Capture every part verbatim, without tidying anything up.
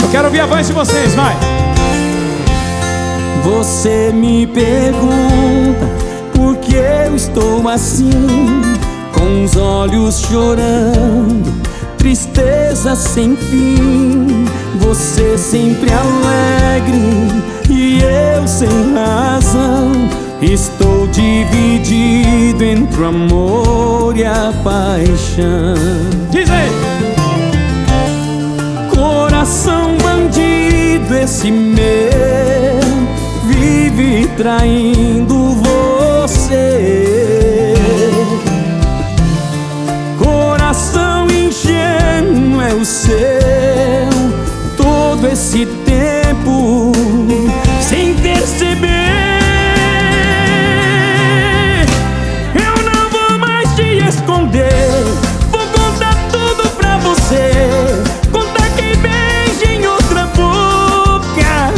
Eu quero ouvir a voz de vocês, vai. Você me pergunta por que eu estou assim, com os olhos chorando, tristeza sem fim. Você sempre alegre e eu sem razão. Estou dividido entre o amor e a paixão. Diz aí. Coração bandido esse meu, vive traindo você. Coração ingênuo é o seu, todo esse tempo sem perceber. Eu não vou mais te esconder, vou contar tudo pra você, contar quem beija em outra boca,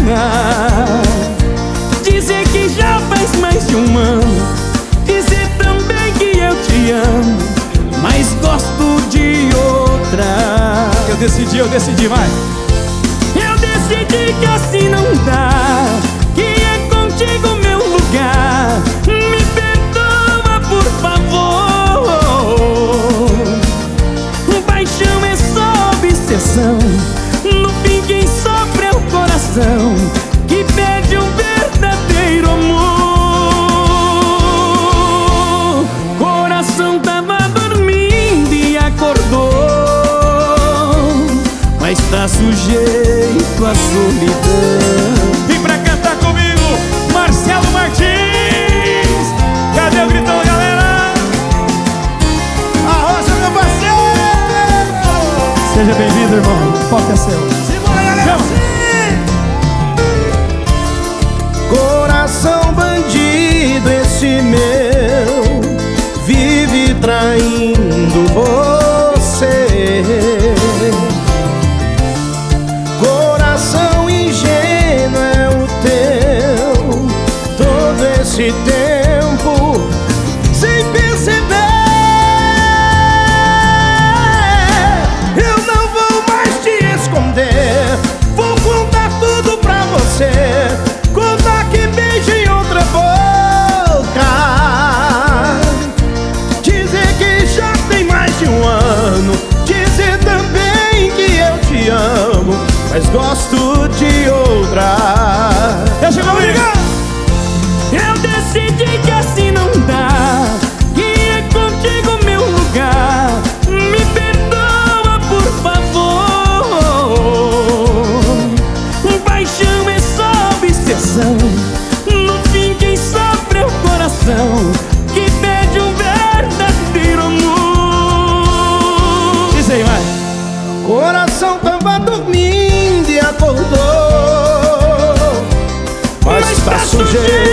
dizer que já faz mais de um ano, dizer também que eu te amo, mas gosto de outra. Eu decidi, eu decidi, vai. Eu decidi que assim não dá, que é contigo meu lugar. Me perdoa, por favor. Paixão é só obsessão, no fim quem sofre é o coração, que pede um verdadeiro amor. Coração tava dormindo e acordou, mas tá sujeito à solidão. Vem pra cantar comigo, Marcelo Martins. Cadê o gritão, galera? Arrocha, meu parceiro! Seja bem-vindo, irmão. O palco é seu. Segura, galera! Coração bandido esse meu, vive traindo você. Coração ingênuo é o teu, todo esse tempo sem perceber. Eu não vou mais te esconder, vou contar tudo pra você, contar que beija em outra boca, dizer que já tem mais de um ano, dizer também que eu te amo, mas gosto de outra. Deixa comigo. Eu decidi que assim não dá, que é contigo meu lugar. Me perdoa, por favor. Paixão é só obsessão, no fim quem sofre é o coração, que pede um verdadeiro amor. Diz aí, vai. Coração tava dormindo e acordou, mas tá sujeito